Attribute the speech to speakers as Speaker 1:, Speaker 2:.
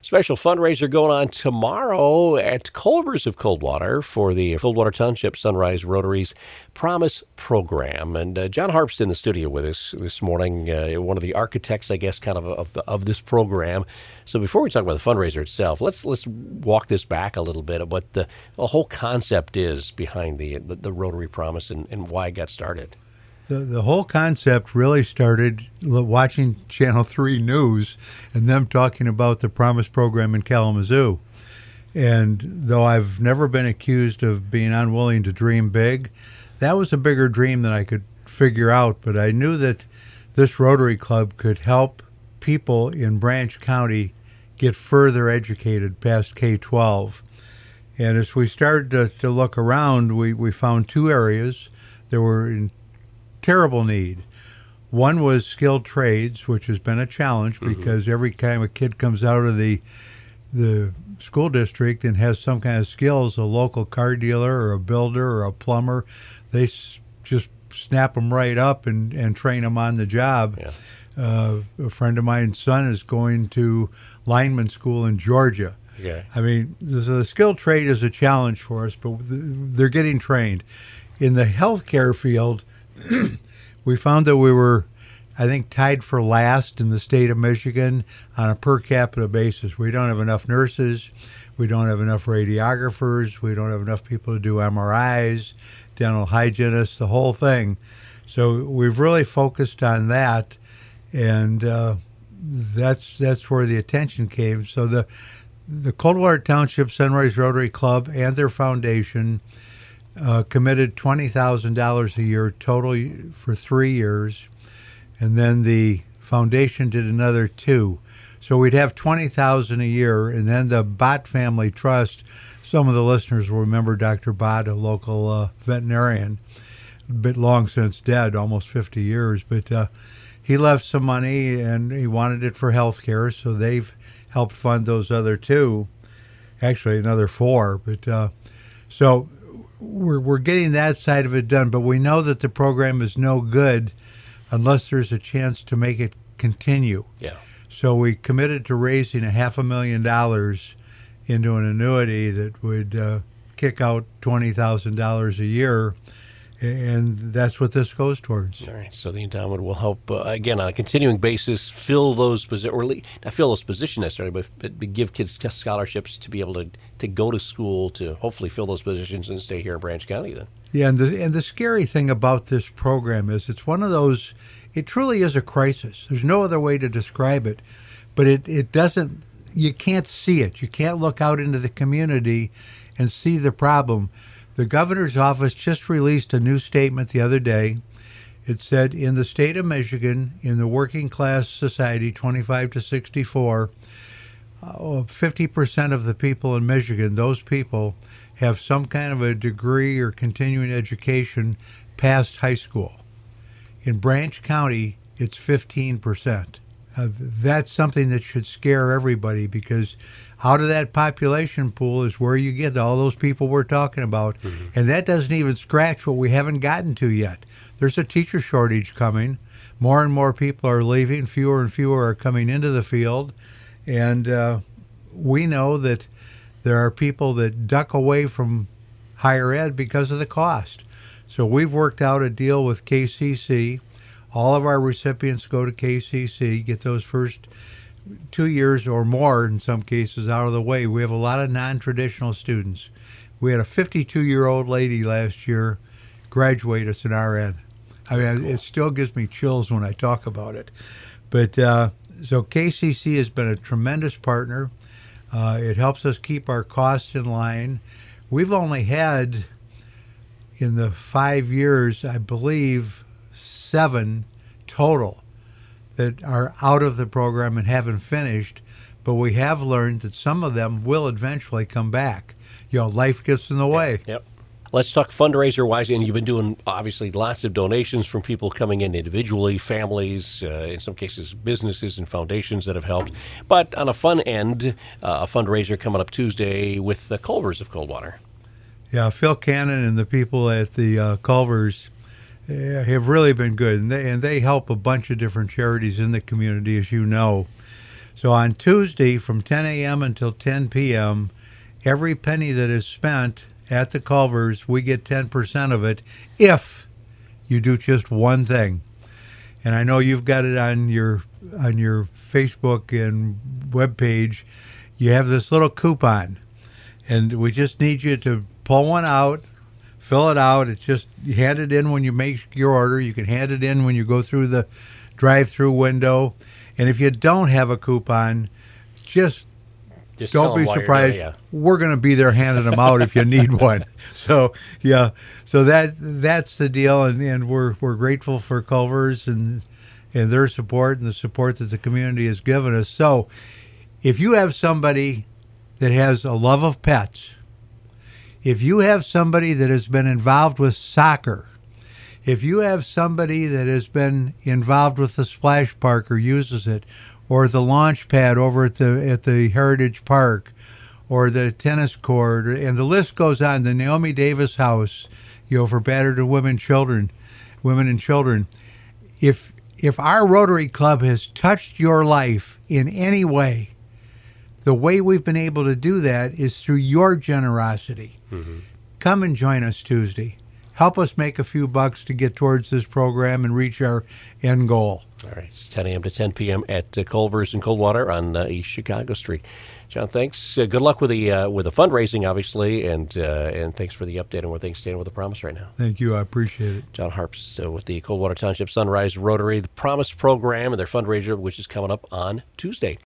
Speaker 1: Special fundraiser going on tomorrow at Culver's of Coldwater for the Coldwater Township Sunrise Rotary's Promise program. And John Harp's in the studio with us this morning, one of the architects, I guess, kind of this program. So before we talk about the fundraiser itself, let's walk this back a little bit of what the whole concept is behind the Rotary Promise and why it got started.
Speaker 2: The whole concept really started watching Channel 3 News and them talking about the Promise program in Kalamazoo. And though I've never been accused of being unwilling to dream big, that was a bigger dream than I could figure out. But I knew that this Rotary Club could help people in Branch County get further educated past K-12. And as we started to look around, we found two areas that were in terrible need. One was skilled trades, which has been a challenge because every time a kid comes out of the school district and has some kind of skills, a local car dealer or a builder or a plumber, they just snap them right up and train them on the job. Yeah. A friend of mine's son is going to lineman school in Georgia.
Speaker 1: Okay.
Speaker 2: I mean, the skilled trade is a challenge for us, but they're getting trained. In the healthcare field, we found that we were, I think, tied for last in the state of Michigan on a per capita basis. We don't have enough nurses. We don't have enough radiographers. We don't have enough people to do MRIs, dental hygienists, the whole thing. So we've really focused on that, and that's where the attention came. So the Coldwater Township Sunrise Rotary Club and their foundation committed $20,000 a year total for 3 years, and then the foundation did another $2,000. So we'd have $20,000 a year, and then the Bott Family Trust. Some of the listeners will remember Dr. Bott, a local veterinarian, a bit long since dead, almost 50 years, but he left some money and he wanted it for health care, so they've helped fund those other two, actually another four. But so we're getting that side of it done, but we know that the program is no good unless there's a chance to make it continue.
Speaker 1: Yeah.
Speaker 2: So we committed to raising $500,000 into an annuity that would kick out $20,000 a year, and that's what this goes towards.
Speaker 1: All right. So the endowment will help, again, on a continuing basis, fill those positions, or not fill those positions necessarily, but give kids scholarships to be able to go to school, to hopefully fill those positions and stay here in Branch County then.
Speaker 2: Yeah, and the scary thing about this program is it's one of those, it truly is a crisis. There's no other way to describe it, but it doesn't, you can't see it. You can't look out into the community and see the problem. The governor's office just released a new statement the other day. It said in the state of Michigan, in the working class society, 25 to 64, 50% of the people in Michigan, those people have some kind of a degree or continuing education past high school. In Branch County, it's 15%. That's something that should scare everybody, because out of that population pool is where you get all those people we're talking about. And that doesn't even scratch what we haven't gotten to yet. There's a teacher shortage coming. More and more people are leaving. Fewer and fewer are coming into the field. And we know that there are people that duck away from higher ed because of the cost. So we've worked out a deal with KCC. All of our recipients go to KCC, get those first 2 years or more in some cases out of the way. We have a lot of non-traditional students. We had a 52-year-old lady last year graduate as an RN. I mean, It still gives me chills when I talk about it. But so KCC has been a tremendous partner. It helps us keep our costs in line. We've only had, in the 5 years, I believe, 7 total that are out of the program and haven't finished, but we have learned that some of them will eventually come back. You know, life gets in the way.
Speaker 1: Yep. Let's talk fundraiser-wise, and you've been doing, obviously, lots of donations from people coming in individually, families, in some cases businesses and foundations that have helped. But on a fun end, a fundraiser coming up Tuesday with the Culver's of Coldwater.
Speaker 2: Yeah, Phil Cannon and the people at the Culver's have really been good, and they help a bunch of different charities in the community, as you know. So on Tuesday from 10 a.m. until 10 p.m., every penny that is spent at the Culvers, we get 10% of it if you do just one thing. And I know you've got it on your Facebook and web page. You have this little coupon, and we just need you to pull one out, fill it out. It's just you hand it in when you make your order. You can hand it in when you go through the drive-through window. And if you don't have a coupon, just don't be surprised. We're going to be there handing them out if you need one. So yeah, so that's the deal, and we're grateful for Culver's and their support and the support that the community has given us. So if you have somebody that has a love of pets, if you have somebody that has been involved with soccer, if you have somebody that has been involved with the splash park or uses it, or the launch pad over at the Heritage Park, or the tennis court, and the list goes on, the Naomi Davis House, for battered women and children. If our Rotary Club has touched your life in any way, the way we've been able to do that is through your generosity. Mm-hmm. Come and join us Tuesday. Help us make a few bucks to get towards this program and reach our end goal.
Speaker 1: All right, it's 10 a.m. to 10 p.m. at Culver's in Coldwater on East Chicago Street. John, thanks. Good luck with the fundraising, obviously, and thanks for the update on where things stand with the Promise right now.
Speaker 2: Thank you. I appreciate it.
Speaker 1: John Harps with the Coldwater Township Sunrise Rotary, the Promise program, and their fundraiser, which is coming up on Tuesday.